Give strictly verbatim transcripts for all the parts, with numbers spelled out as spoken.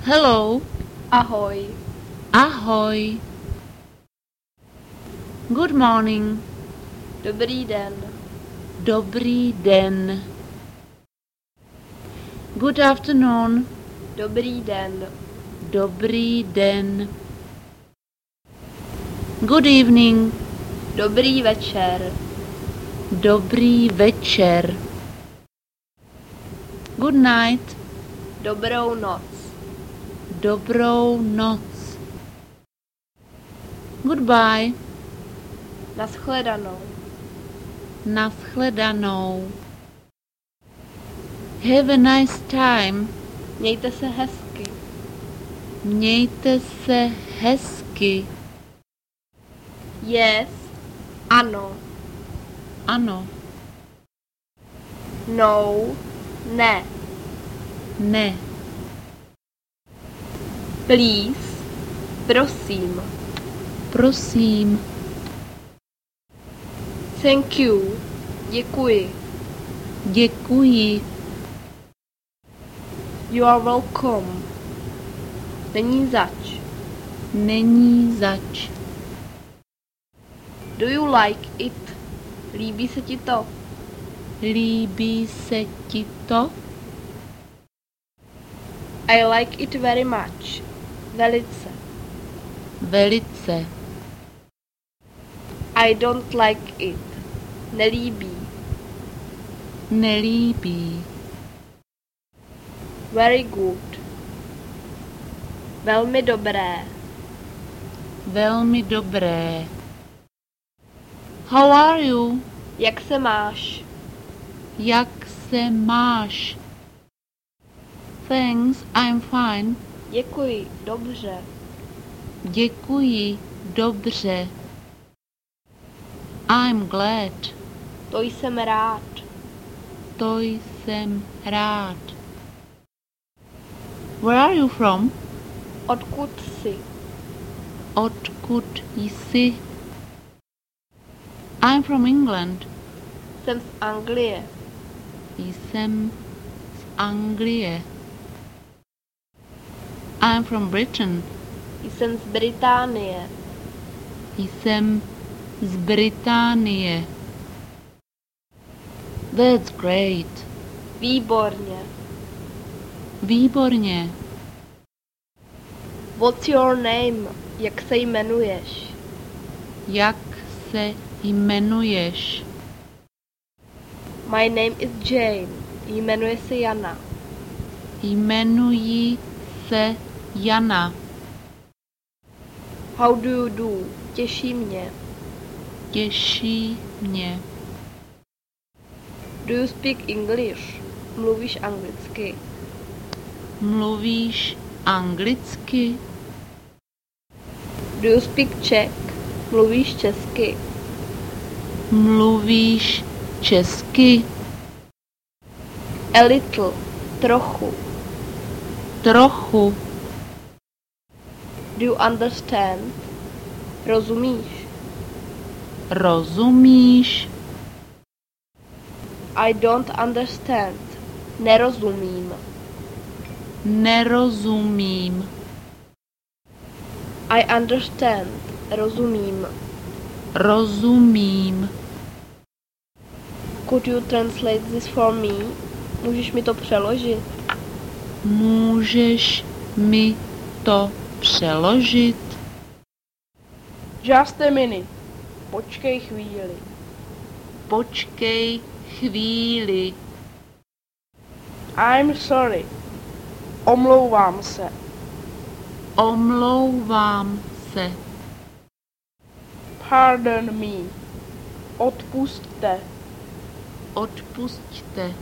Hello. Ahoj. Ahoj. Good morning. Dobrý den. Dobrý den. Good afternoon. Dobrý den. Dobrý den. Good evening. Dobrý večer. Dobrý večer. Good night. Dobrou noc. Dobrou noc. Goodbye. Naschledanou. Naschledanou. Have a nice time. Mějte se hezky. Mějte se hezky. Yes. Ano. Ano. No. Ne. Ne. Please. Prosím. Prosím. Thank you. Děkuji. Děkuji. You are welcome. Není zač. Není zač. Do you like it? Líbí se ti to? Líbí se ti to? I like it very much. Velice. Velice. I don't like it. Nelíbí. Nelíbí. Very good. Velmi dobré. Velmi dobré. How are you? Jak se máš? Jak se máš? Thanks, I'm fine. Děkuji, dobře. Děkuji, dobře. I'm glad. To jsem rád. To jsem rád. Where are you from? Odkud jsi? Odkud jsi? I'm from England. Jsem z Anglie. Jsem z Anglie. I'm from Britain. Jsem z Británie. Jsem z Británie. That's great. Výborně. Výborně. What's your name? Jak se jmenuješ? Jak se jmenuješ? My name is Jane. Jmenuje se Jana. Jmenuji se Jana. How do you do? Těší mě. Těší mě. Do you speak English? Mluvíš anglicky? Mluvíš anglicky? Do you speak Czech? Mluvíš česky? Mluvíš česky? A little. Trochu. Trochu. Do you understand? Rozumíš? Rozumíš? I don't understand. Nerozumím. Nerozumím. I understand. Rozumím. Rozumím. Could you translate this for me? Můžeš mi to přeložit? Můžeš mi to přeložit? Just a minute. Počkej chvíli. Počkej chvíli. I'm sorry. Omlouvám se. Omlouvám se. Pardon me. Odpusťte. Odpusťte.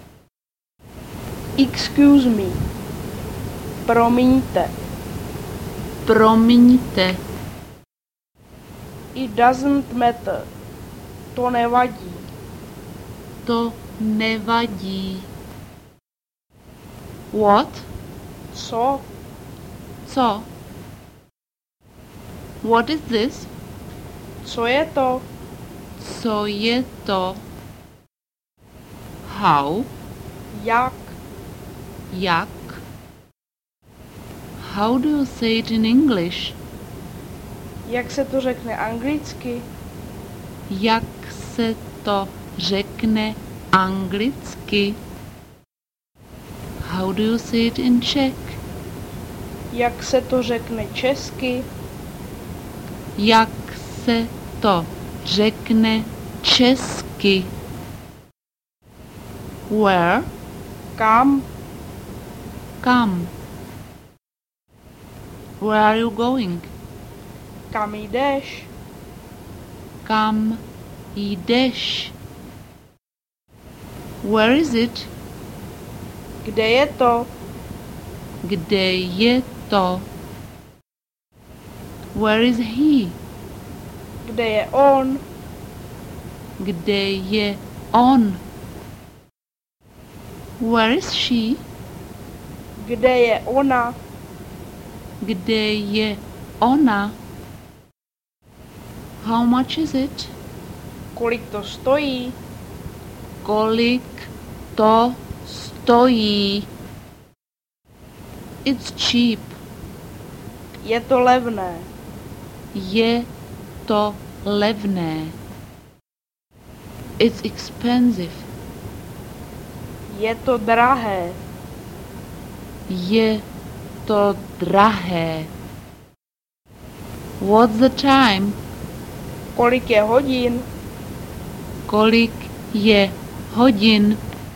Excuse me. Promiňte. Promiňte. It doesn't matter. To nevadí. To nevadí. What? Co? Co? What is this? Co je to? Co je to? How? Jak? Jak? How do you say it in English? Jak se to řekne anglicky? Jak se to řekne anglicky? How do you say it in Czech? Jak se to řekne česky? Jak se to řekne česky? Where? Kam? Kam? Where are you going? Kam jdeš? Kam jdeš? Where is it? Kde je to? Kde je to? Where is he? Kde je on? Kde je on? Where is she? Kde je ona? Kde je ona? How much is it? Kolik to stojí? Kolik to stojí? It's cheap. Je to levné. Je to levné. It's expensive. Je to drahé. Je to drahé. What's the time? Kolik je hodin? Kolik je hodin?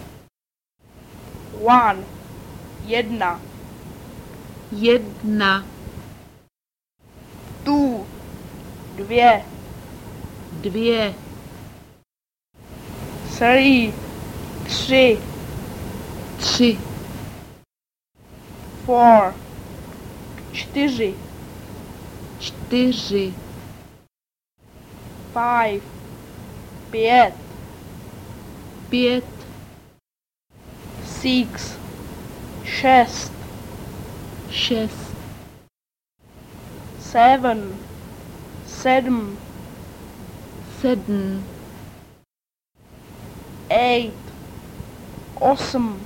One. Jedna. Jedna. Two. Dvě. Dvě. Three. Tři. Tři. Four. Čtyři. Čtyři. Five. Pět. Pět. Six. Šest. Šest. Seven. Sedm. Sedm. Eight. Osm.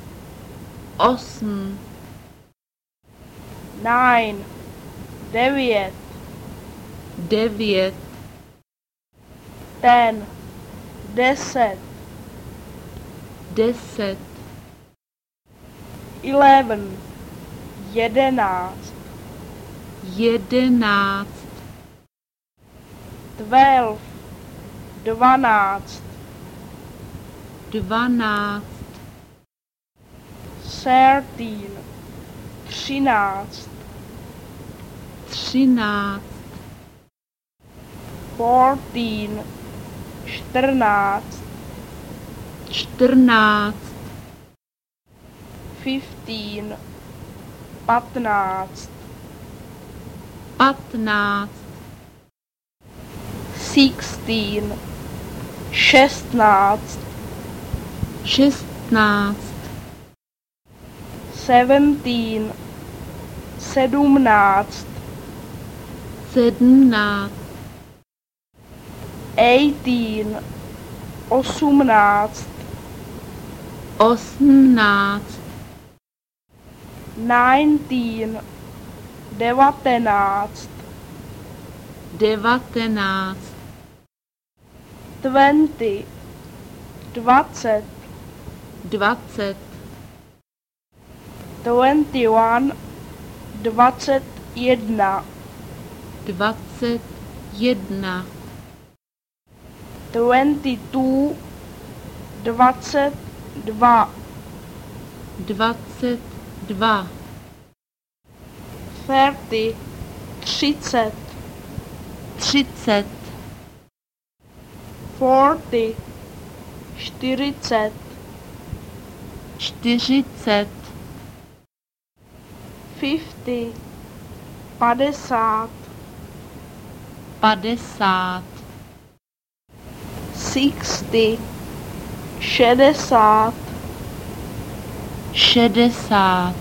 Osm. Nine. Devět. Devět. Ten. Deset. Deset. Eleven. Jedenáct. Jedenáct. Twelve. Dvanáct. Dvanáct. Thirteen. Třináct. Třináct. Fourteen. Čtrnáct. Čtrnáct. Fifteen. Patnáct. Patnáct. Sixteen. Šestnáct. Šestnáct. Seventeen. Sedmnáct. Sedmnáct. Eighteen. Osmnáct. Osmnáct. Nineteen. Devatenáct. Devatenáct. Twenty. Dvacet. Dvacet. Twenty one. Dvacet jedna. Dvacet jedna. Twenty two. Dvacet dva. Dvacet dva. Thirty. Třicet. Třicet. Forty. Čtyřicet. Čtyřicet. Fifty. Padesát. Padesát. Sixty. Šedesát. Šedesát.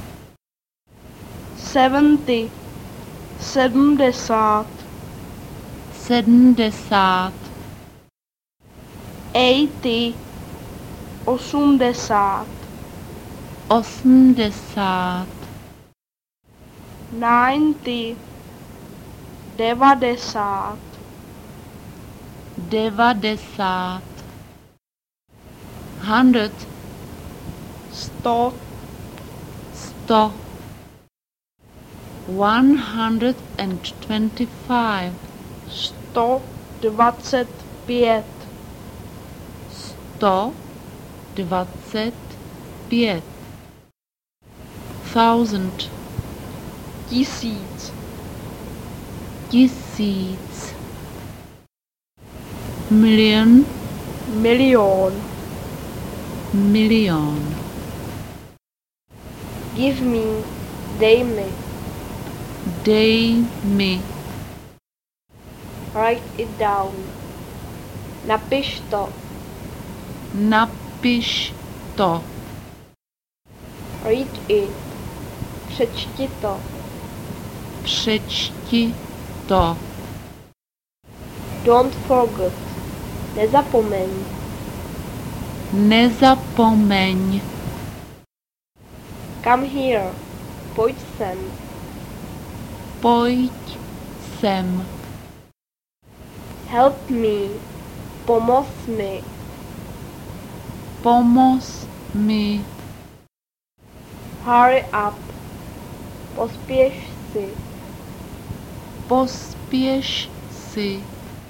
Seventy. Sedmdesát. Sedmdesát. Eighty. Osmdesát. Osmdesát. ninety, devadesát, devadesát, hundred, sto, sto, one hundred and twenty-five, sto dvacet pět, sto dvacet pět, thousand, tisíc, tisíc, million, milion. milion, Give me, dej mi. dej mi, Write it down. Napiš to. napiš to, Read it. Přečti to. přečti to, Don't forget. Nezapomeň. nezapomeň, Come here. Pojď sem. pojď sem, Help me. Pomoz mi. pomoz mi, Hurry up. Pospěš si. pospěš si,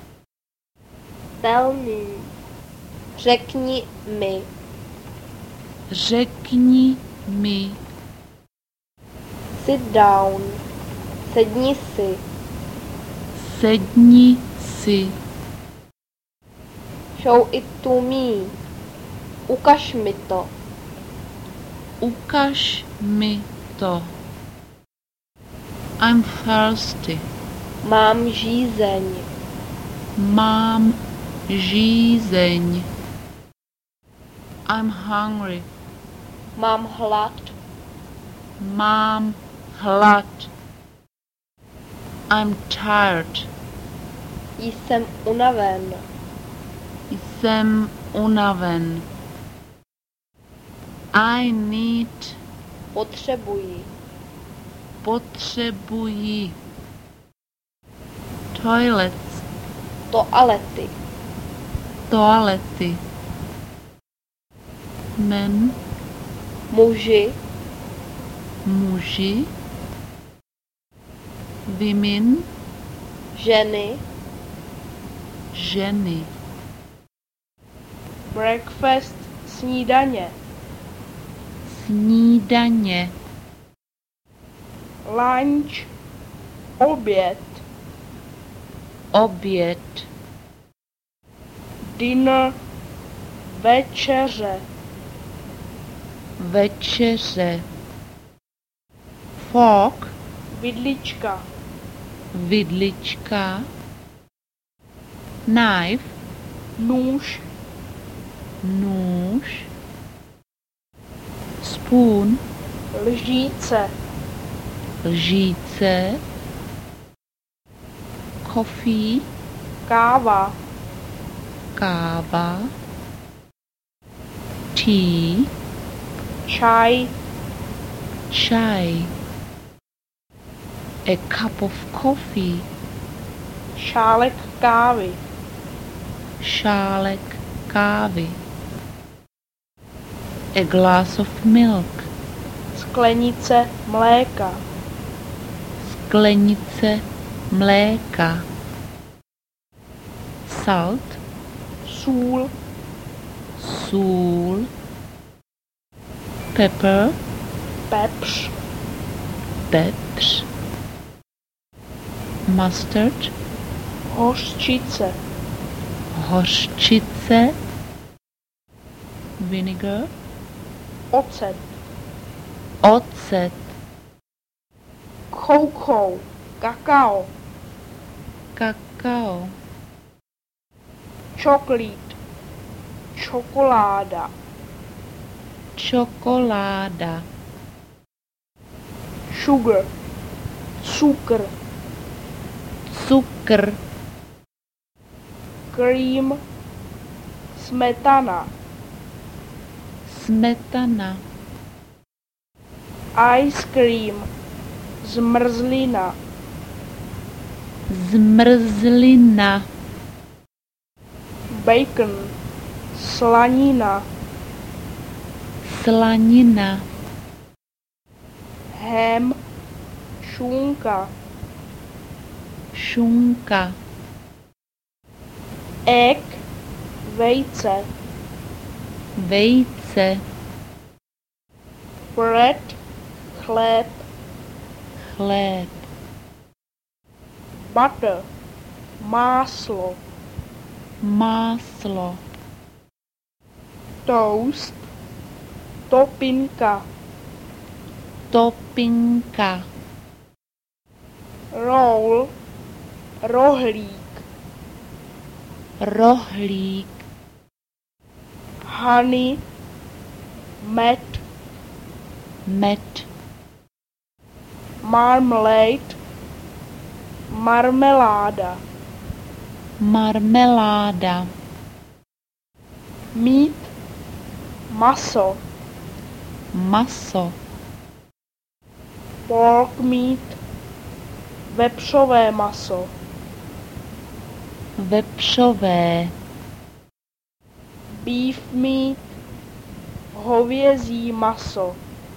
Tell me. Řekni mi. řekni mi, Sit down. Sedni si. sedni si, Show it to me. Ukaž mi to. ukaž mi to. I'm thirsty, Mám žízeň. mám žízeň. I'm hungry, Mám hlad. mám hlad. I'm tired, Jsem unaven. jsem unaven. I need, Potřebuji. potřebuji. Toilets, Toalety. toalety. Men, Muži. muži. Women, Ženy. ženy. Breakfast, snídaně. Snídaně, Lunch, oběd. oběd, Dinner, večeře. večeře. Fork, Vidlička. vidlička. Knife, Nůž. nůž. Spoon, Lžíce. lžíce. Coffee, Káva. káva. Tea, Čaj. čaj. A cup of coffee, Šálek kávy. šálek kávy. A glass of milk, Sklenice mléka. sklenice mléka. Salt, Sůl. sůl. Pepper, Pepř. pepř. Mustard, Hořčice. hořčice. Vinegar, Ocet. ocet. Cocoa. Kakao. Kakao, Chocolate. Čokoláda. čokoláda. Sugar. Cukr. Cukr, Cream. Smetana. smetana. Ice cream. Zmrzlina. Zmrzlina. Bacon. Slanina. Slanina. Ham. Šunka. Šunka. Egg. Vejce. Vejce. Bread. Chléb. Chléb. Butter. Máslo. Máslo. Toast. Topinka. Topinka. Roll. Rohlík. Rohlík. Honey. Med. Med. Marmalade. Marmeláda. Marmeláda. Meat. Maso. Maso. Pork meat. Vepřové maso. Vepřové. Beef meat. Hovězí maso.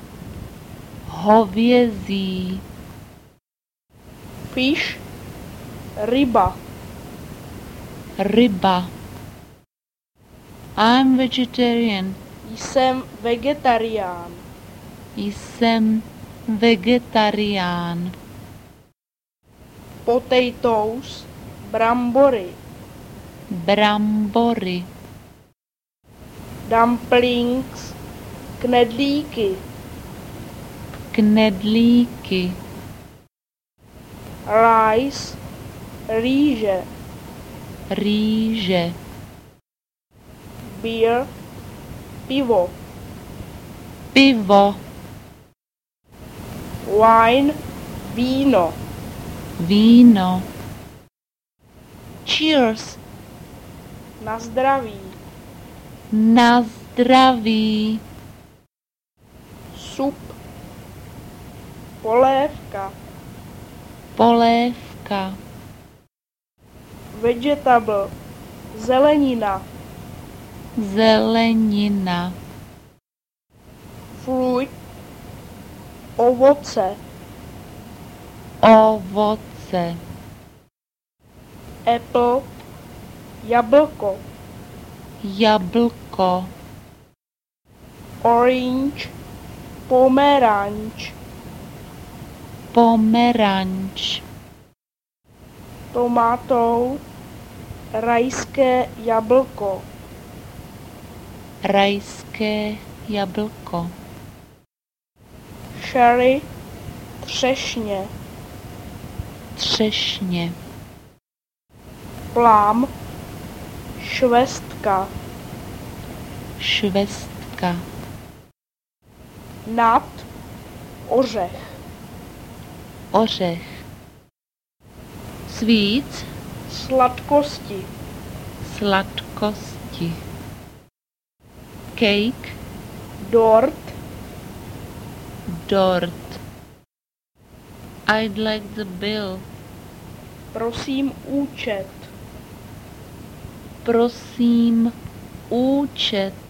Hovězí. Fish. Ryba. Ryba. I'm vegetarian. Jsem vegetarián. Jsem vegetarián. Potatoes. Brambory. Brambory. Dumplings. Knedlíky. Knedlíky. Rice. Rýže. Rýže. Beer. Pivo. Pivo. Wine. Víno. Víno. Cheers. Na zdraví. Na zdraví. Sup. Polévka. Polévka. Vegetable. Zelenina. Zelenina. Fruit. Ovoce. Ovoce. Apple. Jablko. Jablko. Orange. Pomeranč. Pomeranč. Tomatou. Rajské jablko. Rajské jablko. Cherry. Třešně. Třešně. Plum. Švestka. Švestka. Nut. Ořech. Ořech. Sweets. Sladkosti. Sladkosti. Cake. Dort. Dort. I'd like the bill. Prosím účet. Prosím, účet.